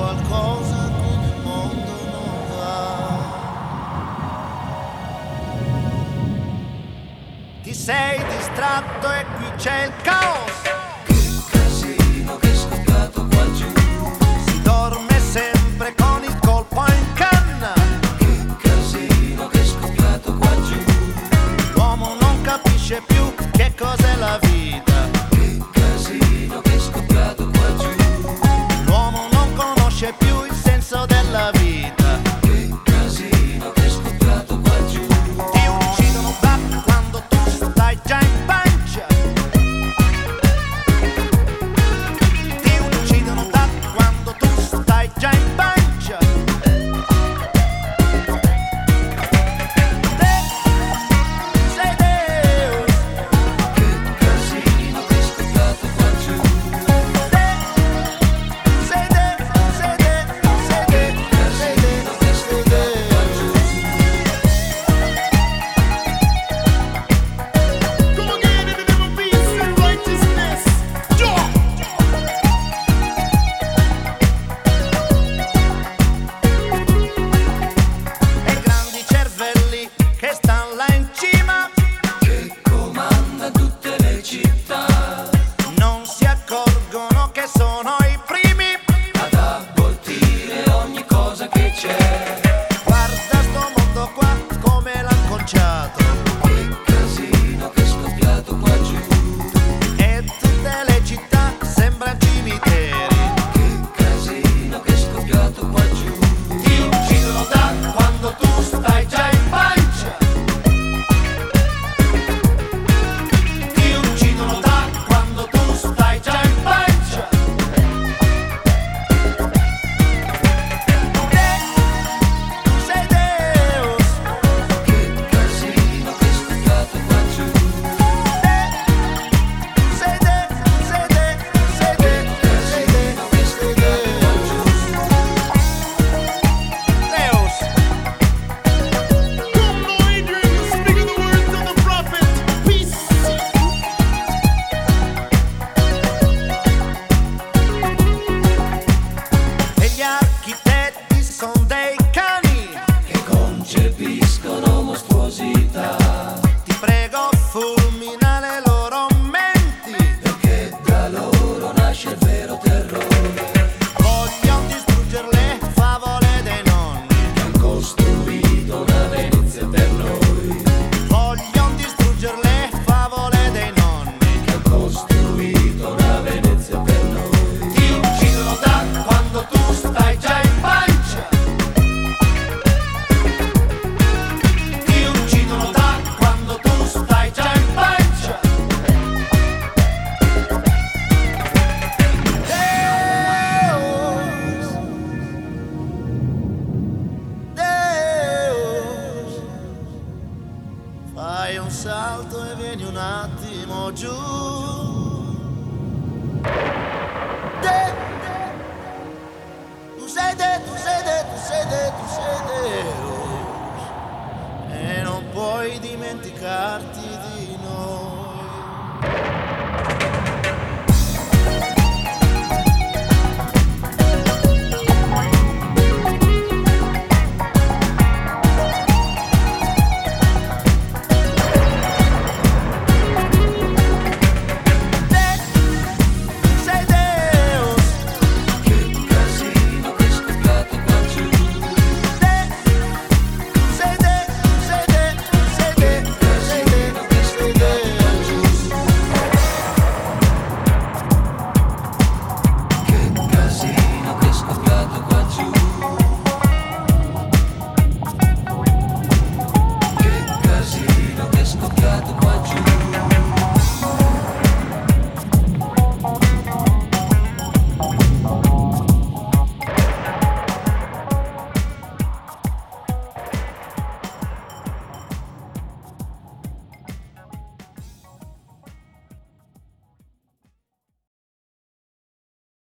qualcosa che nel mondo non va. Ti sei distratto e qui c'è il caos. Che casino che è scoppiato qua giù. Si dorme sempre con il colpo in canna. Che casino che è scoppiato qua giù. L'uomo non capisce più che cos'è la vita. Che casino che è scoppiato qua giù. L'uomo non conosce più il senso della vita. Che casino che è scoppiato qua giù. Ti uccidono da quando tu stai già in pancia. Ti uccidono da quando tu stai già in pancia. Te sei Deus. Che casino che è scoppiato qua giù. Te sei Deus, sei Deus, sei Deus, sei Deus, sei Deus. Come again in the name of peace and righteousness. Joy. E grandi cervelli che stanno là in cima Che comanda tutte le città. non si accorgono che sono i primi. Ad abortire ogni cosa che c'è. Guarda sto mondo qua come l'han conciato. Che casino che è scoppiato qua giù. E tutte le città sembrano cimiteri. Che casino che è scoppiato qua giù. Ti uccidono da quando tu stai già in pancia. Ti uccidono da quando tu stai già in pancia. Tu sei Deus. Che casino che è scoppiato qua giù. Tu sei Deus, sei Deus, sei Deus, sei Deus, sei Deus. Deus. Come no, Adrian, speak the words of the prophet. Peace. E gli architetti son dei cani. Che concepiscono mostruosità. Ti prego, fulmina le loro menti. Perché da loro nasce il vero terrore. Vogliono distruggere le favole dei nonni. Che han costruito una Venezia per noi. Vogliono distruggere le favole dei nonni. Che han costruito una Venezia per noi. Ti uccidono da quando tu stai già in pancia. Ti uccidono da quando tu stai già in pancia. Deus, Deus, fai un salto e vieni un attimo giù. Tu sei Deus, tu sei Deus, tu sei Deus, tu sei Deus. E non puoi dimenticarti